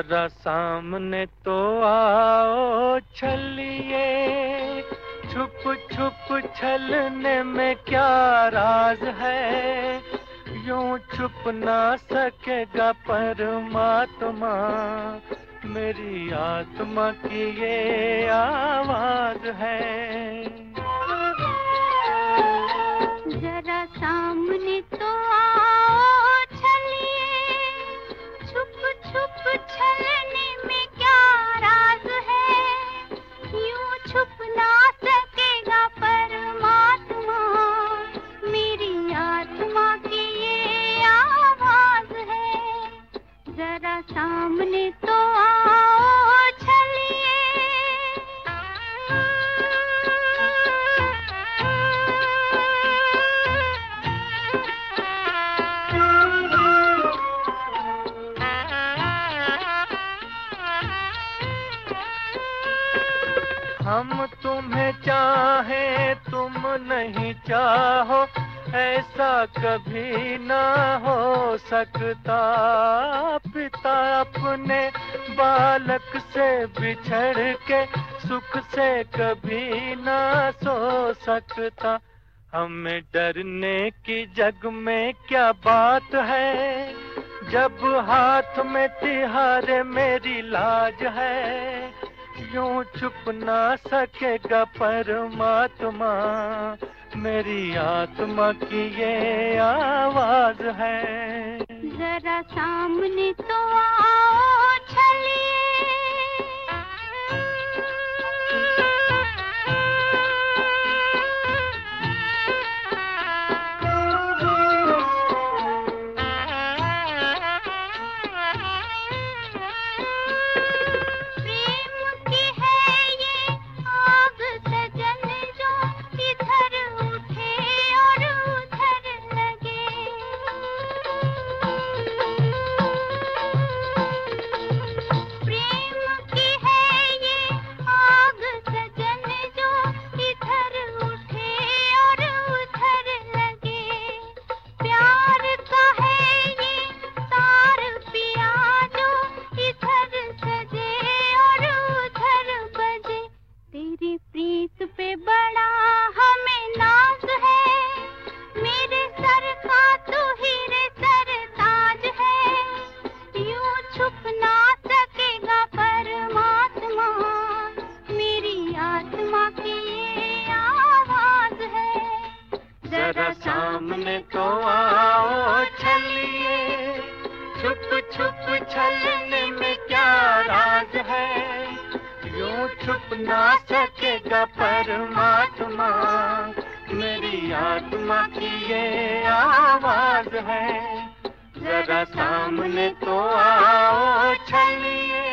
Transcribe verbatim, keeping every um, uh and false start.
जरा सामने तो आओ छलिए, छुप छुप छलने में क्या राज है, यूं छुप ना सकेगा परमात्मा, मेरी आत्मा की ये आवाज है। जरा सामने तो आओ छलिए, छुप छुप छलने में क्या राज है, यूं छुप ना सकेगा परमात्मा, मेरी आत्मा की ये आवाज है। जरा सामने तो आओ छलिए। हम तुम्हें चाहें तुम नहीं चाहो, ऐसा कभी ना हो सकता। पिता अपने बालक से बिछड़ के सुख से कभी ना सो सकता। हमें डरने की जग में क्या बात है, जब हाथ में तिहारे मेरी लाज है, यूं छुप ना सकेगा परमात्मा, मेरी आत्मा की ये आवाज है। जरा सामने तो आओ छलिए। प्रीत पे बड़ा हमें नाज है, मेरे सर का तो हीरे सरताज है, यूं छुप ना सकेगा परमात्मा, मेरी आत्मा की ये आवाज है। जरा सामने तो आओ छलिए, छुप छुप छलने में क्या राज है, यूं छुप ना सकेगा परमात्मा, मेरी आत्मा की ये आवाज है। जरा सामने तो आओ छलिए।